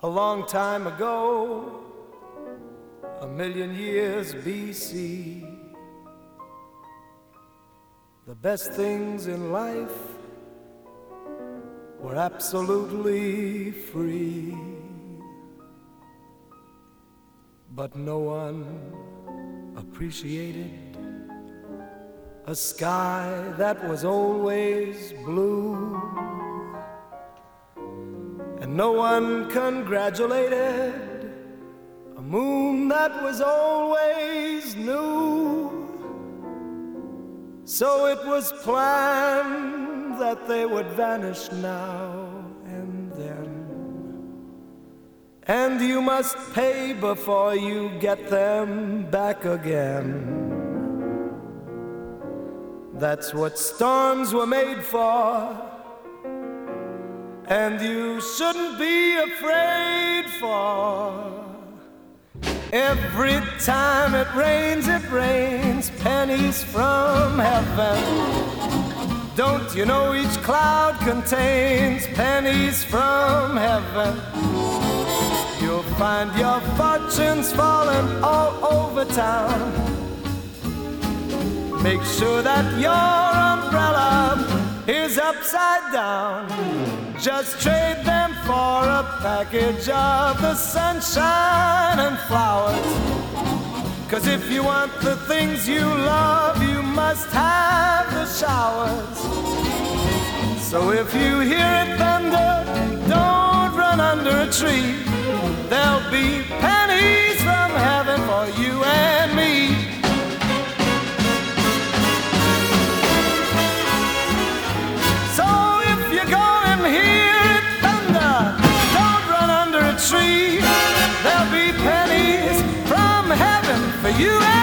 A long time ago, a million years BC, the best things in life were absolutely free. But no one appreciated a sky that was always blue, and no one congratulated a moon that was always new. So it was planned that they would vanish now and then, and you must pay before you get them back again. That's what storms were made for, and you shouldn't be afraid for. Every time it rains pennies from heaven. Don't you know each cloud contains pennies from heaven? You'll find your fortunes falling all over town. Make sure that your umbrella is upside down. Just trade them for a package of the sunshine and flowers. 'Cause if you want the things you love, you must have the showers. So if you hear it thunder, don't run under a tree. There'll be pennies from heaven for you and me. There'll be pennies from heaven for you.